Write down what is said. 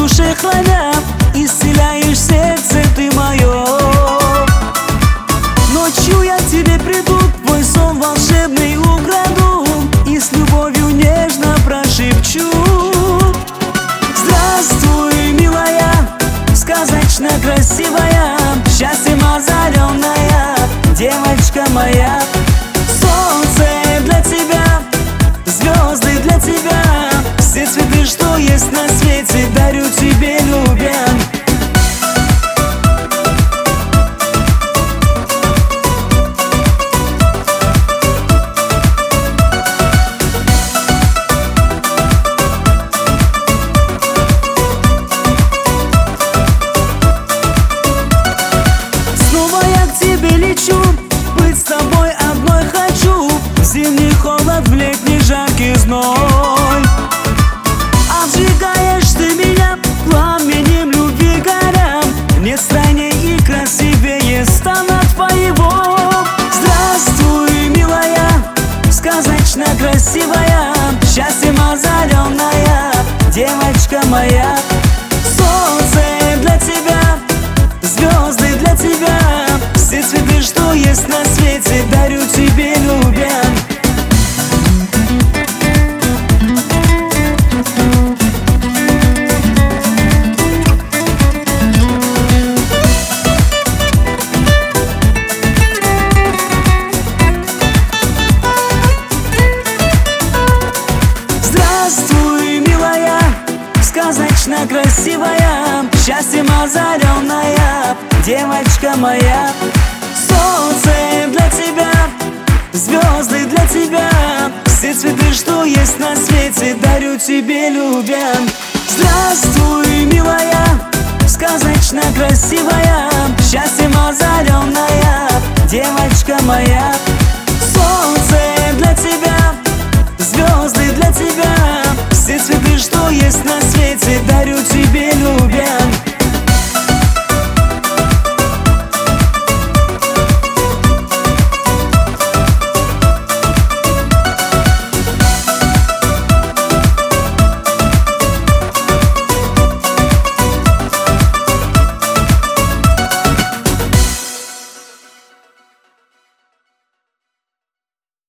душе храня, исцеляешь сердце ты мое. Ночью я к тебе приду, твой сон волшебный украду и с любовью нежно прошепчу. Здравствуй, милая, сказочно красивая, счастьем озаренная девочка моя. Солнце для тебя, звезды для тебя, все цветы, что есть на свете, дарю тебе, любя. Быть с тобой одной хочу, в зимний холод, в летний жаркий зной. Обжигаешь ты меня пламенем любви горя, нет стройней и красивее стана твоего. Здравствуй, милая, сказочно красивая, счастьем озаренная девочка моя. Солнце для тебя, звезды для тебя, все цветы, что есть на свете, дарю тебе, любя. Здравствуй, милая, сказочно красивая, счастьем озаренная девочка моя. Солнце для тебя, звезды для тебя, все цветы, что есть на свете, дарю тебе, любя. Здравствуй, милая, сказочно красивая, счастьем озаренная девочка моя.